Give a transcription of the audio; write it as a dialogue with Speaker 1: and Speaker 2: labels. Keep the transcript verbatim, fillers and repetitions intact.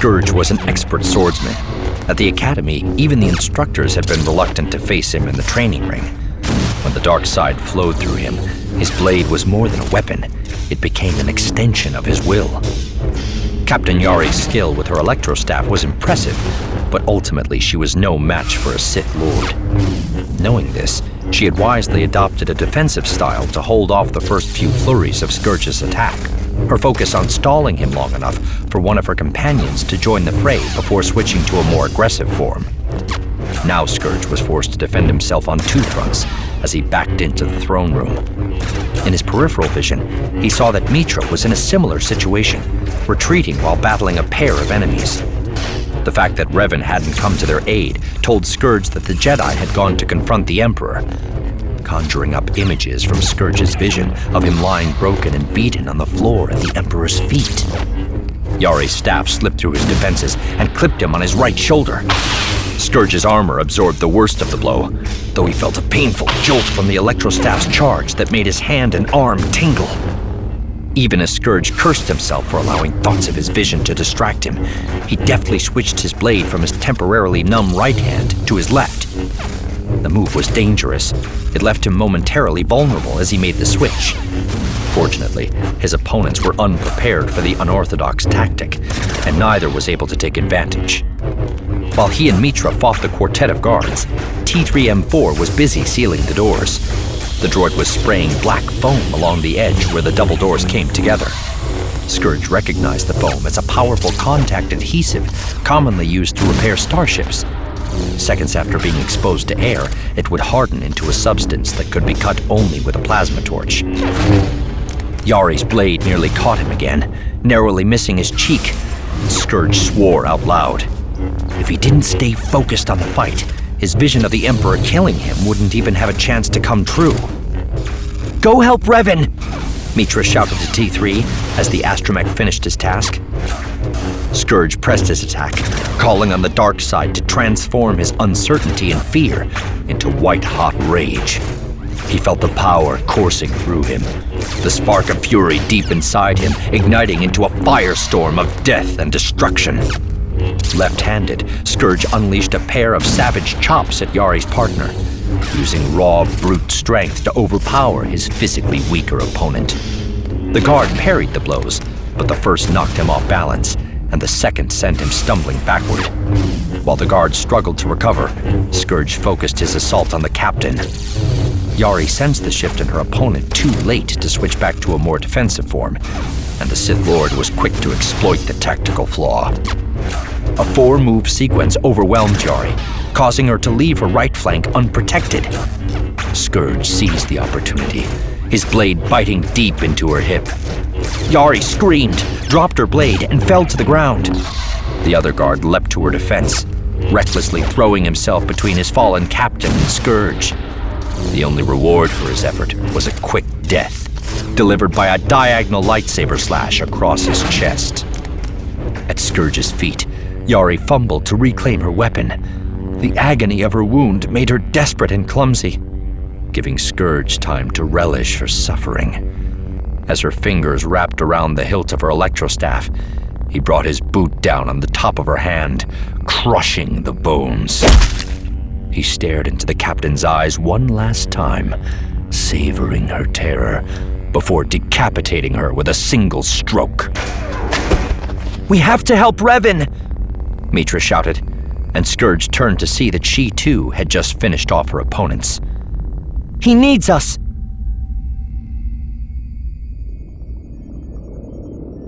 Speaker 1: Scourge was an expert swordsman. At the academy, even the instructors had been reluctant to face him in the training ring. When the dark side flowed through him, his blade was more than a weapon. It became an extension of his will. Captain Yari's skill with her electrostaff was impressive, but ultimately she was no match for a Sith Lord. Knowing this, she had wisely adopted a defensive style to hold off the first few flurries of Scourge's attack, her focus on stalling him long enough for one of her companions to join the fray before switching to a more aggressive form. Now Scourge was forced to defend himself on two fronts as he backed into the throne room. In his peripheral vision, he saw that Meetra was in a similar situation, retreating while battling a pair of enemies. The fact that Revan hadn't come to their aid told Scourge that the Jedi had gone to confront the Emperor, conjuring up images from Scourge's vision of him lying broken and beaten on the floor at the Emperor's feet. Yari's staff slipped through his defenses and clipped him on his right shoulder. Scourge's armor absorbed the worst of the blow, though he felt a painful jolt from the electrostaff's charge that made his hand and arm tingle. Even as Scourge cursed himself for allowing thoughts of his vision to distract him, he deftly switched his blade from his temporarily numb right hand to his left. The move was dangerous. It left him momentarily vulnerable as he made the switch. Fortunately, his opponents were unprepared for the unorthodox tactic, and neither was able to take advantage. While he and Meetra fought the quartet of guards, T three M four was busy sealing the doors. The droid was spraying black foam along the edge where the double doors came together. Scourge recognized the foam as a powerful contact adhesive commonly used to repair starships. Seconds after being exposed to air, it would harden into a substance that could be cut only with a plasma torch. Yari's blade nearly caught him again, narrowly missing his cheek. Scourge swore out loud. If he didn't stay focused on the fight, his vision of the Emperor killing him wouldn't even have a chance to come true. "Go help Revan!" Meetra shouted to T three as the astromech finished his task. Scourge pressed his attack, calling on the dark side to transform his uncertainty and fear into white-hot rage. He felt the power coursing through him, the spark of fury deep inside him, igniting into a firestorm of death and destruction. Left-handed, Scourge unleashed a pair of savage chops at Yari's partner, using raw, brute strength to overpower his physically weaker opponent. The guard parried the blows, but the first knocked him off balance, and the second sent him stumbling backward. While the guard struggled to recover, Scourge focused his assault on the captain. Yari sensed the shift in her opponent too late to switch back to a more defensive form, and the Sith Lord was quick to exploit the tactical flaw. A four-move sequence overwhelmed Yari, causing her to leave her right flank unprotected. Scourge seized the opportunity, his blade biting deep into her hip. Yari screamed, dropped her blade, and fell to the ground. The other guard leapt to her defense, recklessly throwing himself between his fallen captain and Scourge. The only reward for his effort was a quick death, delivered by a diagonal lightsaber slash across his chest. At Scourge's feet, Yari fumbled to reclaim her weapon. The agony of her wound made her desperate and clumsy, giving Scourge time to relish her suffering. As her fingers wrapped around the hilt of her electrostaff, he brought his boot down on the top of her hand, crushing the bones. He stared into the captain's eyes one last time, savoring her terror, before decapitating her with a single stroke. "We have to help Revan!" Meetra shouted, and Scourge turned to see that she too had just finished off her opponents. "He needs us!